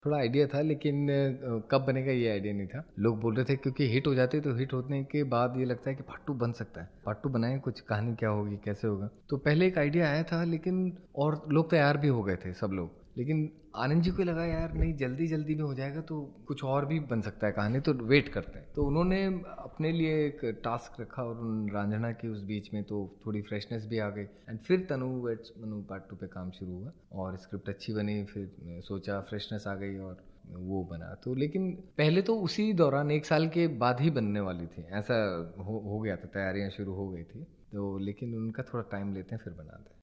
थोड़ा आइडिया था लेकिन कब बनेगा ये आइडिया नहीं था। लोग बोल रहे थे क्योंकि हिट हो जाती है तो हिट होने के बाद ये लगता है कि पार्ट 2 बन सकता है। पार्ट 2 बनाएँ कुछ कहानी क्या होगी, कैसे होगा? तो पहले एक आइडिया आया था लेकिन और लोग तैयार भी हो गए थे सब लोग। लेकिन आनंद जी को लगा यार नहीं जल्दी-जल्दी में हो जाएगा तो कुछ और भी बन सकता है कहानी तो वेट करते हैं। तो उन्होंने अपने लिए एक टास्क रखा और उन रांझना की उस बीच में तो थोड़ी फ्रेशनेस भी आ गई एंड फिर तनु वेड्स मनु पार्ट 2 पे काम शुरू हुआ और स्क्रिप्ट अच्छी बनी फिर सोचा फ्रेशनेस आ गई और वो बना तो लेकिन पहले तो उसी दौरान 1 साल के बाद ही बनने वाली थी ऐसा हो गया था तैयारियां शुरू हो गई थी तो लेकिन उनका थोड़ा टाइम लेते हैं फिर बनाते हैं